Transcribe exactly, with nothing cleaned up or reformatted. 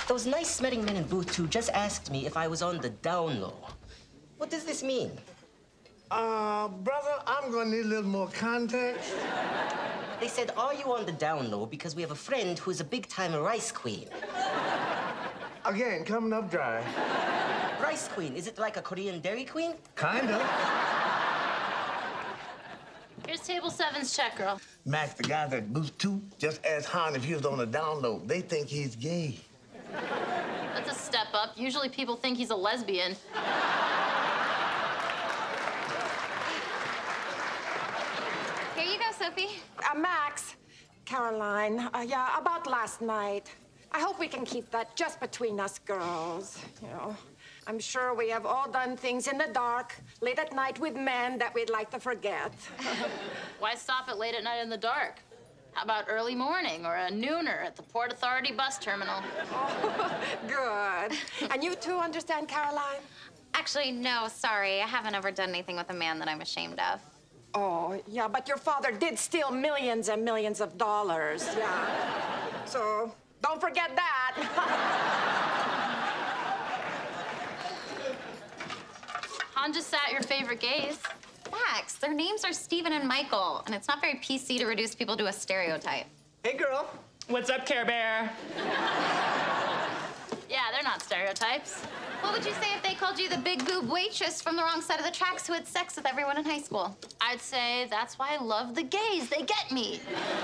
Those nice-smelling men in booth two just asked me if I was on the down low. What does this mean? Uh, brother, I'm gonna need a little more context. They said, are you on the down low because we have a friend who's a big-time rice queen. Again, coming up dry. Rice queen, is it like a Korean Dairy Queen? Kinda. Here's table seven's check, girl. Max, the guys at booth two just asked Han if he was on the down low. They think he's gay. That's a step up. Usually people think he's a lesbian. Here you go, Sophie. Uh, Max, Caroline, uh, yeah, about last night. I hope we can keep that just between us girls, you know. I'm sure we have all done things in the dark, late at night with men that we'd like to forget. Why stop at late at night in the dark? How about early morning or a nooner at the Port Authority bus terminal? Oh, good. And you too understand, Caroline? Actually, no, sorry. I haven't ever done anything with a man that I'm ashamed of. Oh, yeah, but your father did steal millions and millions of dollars, yeah. So, don't forget that. Han just sat your favorite gays. Max, their names are Stephen and Michael, and it's not very P C to reduce people to a stereotype. Hey, girl. What's up, Care Bear? Yeah, they're not stereotypes. What would you say if they called you the big boob waitress from the wrong side of the tracks who had sex with everyone in high school? I'd say that's why I love the gays. They get me.